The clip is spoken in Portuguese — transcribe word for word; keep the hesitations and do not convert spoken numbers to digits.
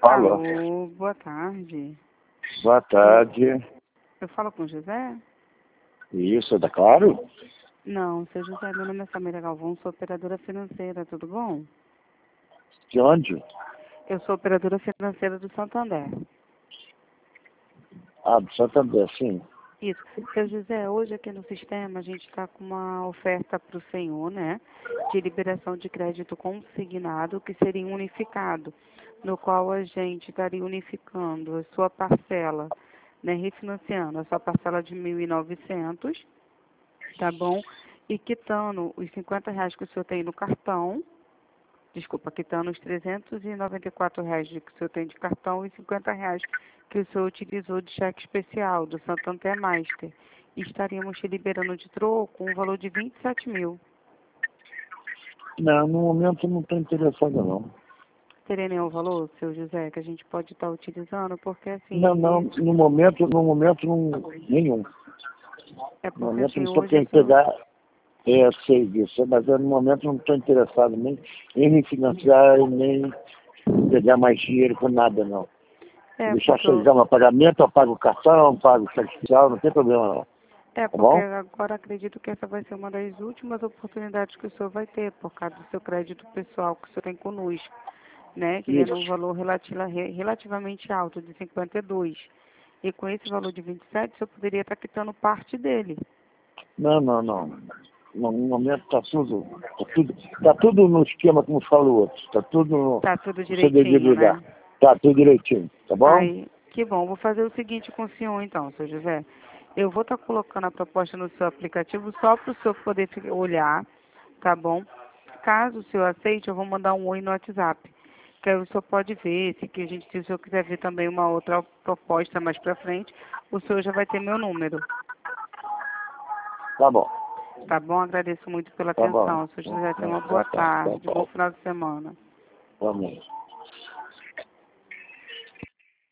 Alô. Alô, boa tarde. Boa tarde. Eu falo com o José? Isso, é claro? Não, seu José, meu nome é Samira Galvão, sou operadora financeira, tudo bom? De onde? Eu sou operadora financeira do Santander. Ah, do Santander, sim. Isso. Seu José, hoje aqui no sistema a gente está com uma oferta para o senhor, né? De liberação de crédito consignado, que seria unificado, no qual a gente estaria unificando a sua parcela, né? Refinanciando a sua parcela de mil e novecentos, tá bom? E quitando os cinquenta reais que o senhor tem no cartão, desculpa, quitando os trezentos e noventa e quatro reais que o senhor tem de cartão e cinquenta reais que o senhor utilizou de cheque especial do Santander Master. E estaríamos te liberando de troco um valor de vinte e sete mil. Não, no momento não estou interessado, não. Teria nenhum valor, seu José, que a gente pode estar utilizando? Porque assim... Não, não, no momento, no momento não, nenhum. É No porque momento assim, não estou hoje... querendo Senhor... pegar é, serviço, mas eu, no momento não estou interessado nem em me financiar e nem pegar mais dinheiro com nada, não. É Deixar porque, eu... chegar o pagamento, eu pago o cartão, pago o cheque especial, não tem problema, não. é Tá porque bom? agora acredito que essa vai ser uma das últimas oportunidades que o senhor vai ter, por causa do seu crédito pessoal que o senhor tem conosco, né? Que ele é num Isso. valor relativa, relativamente alto, de cinquenta e dois. E com esse valor de vinte e sete, o senhor poderia estar quitando parte dele. Não, não, não. No momento está tudo, tá tudo, tá tudo no esquema como fala o outro. Está tudo no, Tá tudo no seu devido direitinho, lugar. né? Está tudo direitinho, tá bom? Aí, que bom. Vou fazer o seguinte com o senhor, então, seu José. Eu vou estar colocando a proposta no seu aplicativo só para o senhor poder fi- olhar, tá bom? Caso o senhor aceite, eu vou mandar um oi no WhatsApp. Que aí o senhor pode ver, se, que a gente, se o senhor quiser ver também uma outra proposta mais para frente, o senhor já vai ter meu número. Tá bom, Tá bom? Agradeço muito pela tá bom. atenção. Seu José, tenha uma Tá, boa tá, tá tarde. Bom bom. final de semana. Vamos.